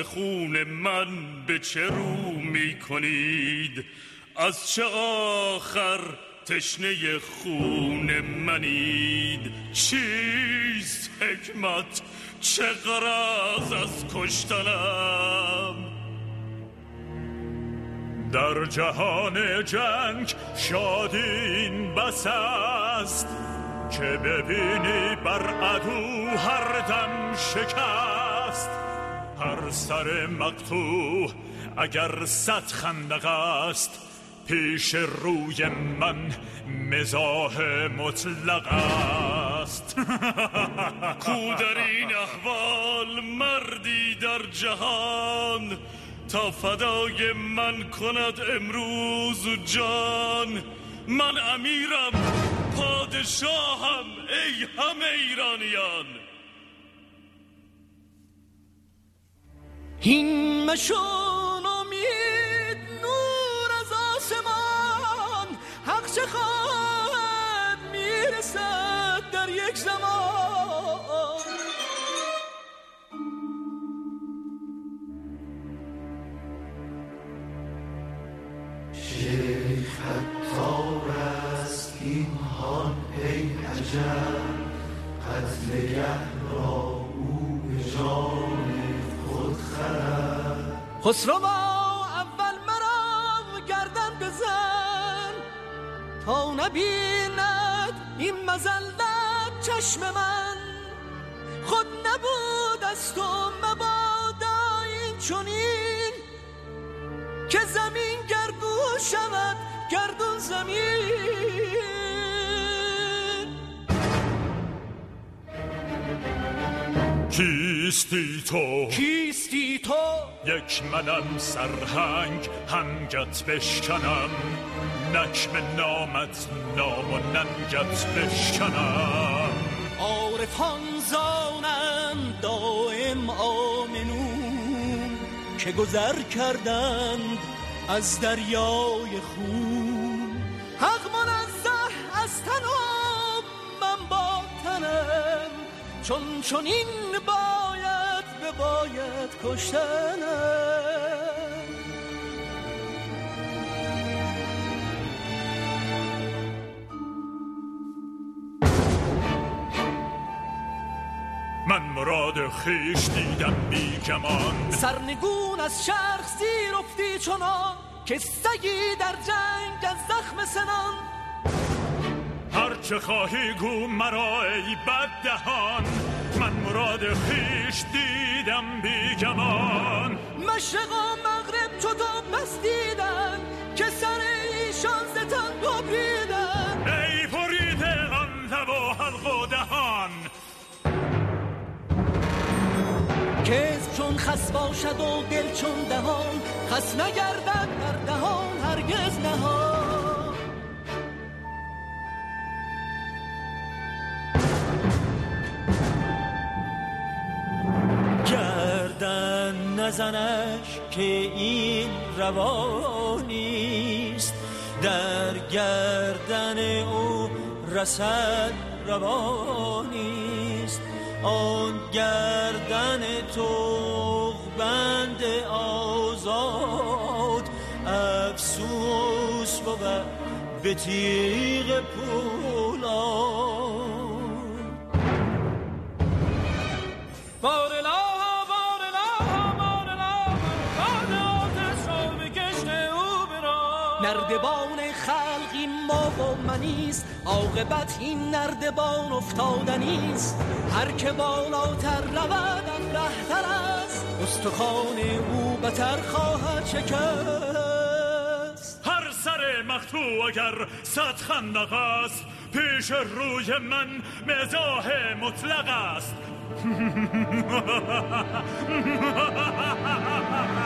خون من به چه رو می کنید؟ از چه آخر تشنه خون منید؟ چیست حکمت؟ چه غرض از کشتنم؟ در جهان جنگ شادی این بس است که ببینی بر عدو هر دم شکست. هر سر مقطوع اگر 100 خندق است، پیش روی من مزاح مطلق است. کو در این احوال مردی در جهان، تا فدای من کند امروز جان؟ من امیرم، پادشاهم، ای همه ایرانیان. این مشون امید نور از آسمان، حق چه خواهد میرسد در یک زمان. شیخ عطار است این حال ای عجب، قتلگه را او به جان خود خرد. خسروا اول مرا گردن بزن، تا نبیند این مذلت چشم من. خود نبود از تو مبادا این چنین، که زمین گردون شود گردون زمین. کیستی تو؟ کیستی تو؟ یک منم سرهنگ هنگت بشکنم، نکم نامت نام و ننگت بشکنم. عارفان زانند دائم آمنون، که گذر کردند از دریای خون. حق منزه از تنم من با تنم، چون این باید کشتنم. من مراد خیش دیدم بی گمان، سرنگون از شرق زیر افتی چنان، که سگی در جنگ از زخم سنان. هر چه خواهی گو مرا ای بددهان، من مراد خیش دیدم بی گمان. مشرق و مغرب چو تو بس دیدن، که سر ایشان ز تن ببریدن. ای بریده آن لب و حلق و دهان، کذب چون خس باشد و دل چون دهان، خس نگردد در دهان هرگز نهان. گردن نزنش که این روانیست، در گردن او رسد روانیست. آن گردن تو بند آزاد، افسوس بود به تیغ پولاد. بارلا نردبان خلقی ما و منیست، عاقبت این نردبان افتادنیست. هر که بالاتر رود ابله‌تر است، استخوان او بتر خواهد شکست. هر سر مقطوع اگر 100 خندق است، پیش روی من مزاح مطلق است.